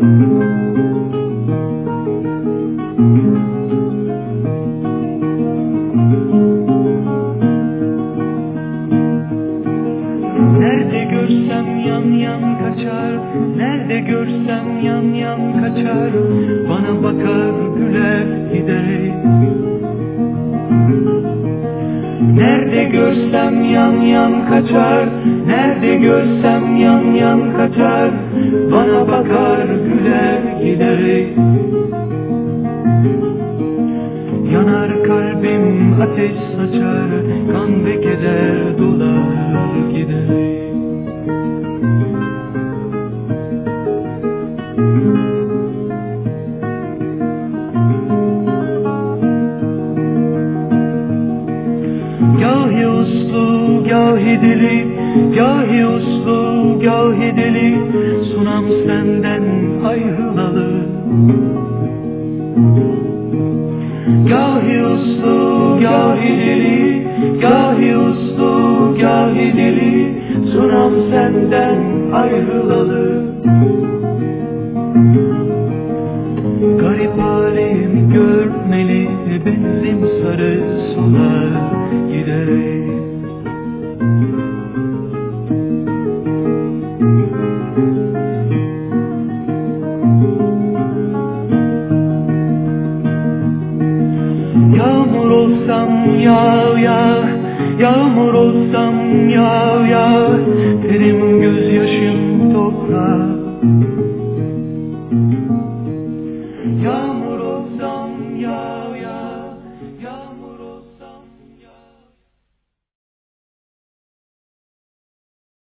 Nerede görsem yan yan kaçar, nerede görsem yan yan kaçar, bana bakar güler gider. Nerede görsem yan yan kaçar, nerede görsem yan yan kaçar, bana bakar güler gider. Yanar kalbim ateş saçar, kan ve keder dolar gider. Gahi uslu, gahi deli, gahi uslu, gahi deli, sunam senden ayrılalı. Gahi uslu, gahi deli, gahi uslu, gahi deli, sunam senden ayrılalı. Garip halimi görmeli, benzin sarı solar gider. Yağmur olsam yağ yağ, yağmur olsam yağ yağ, terim gözyaşım toprağa.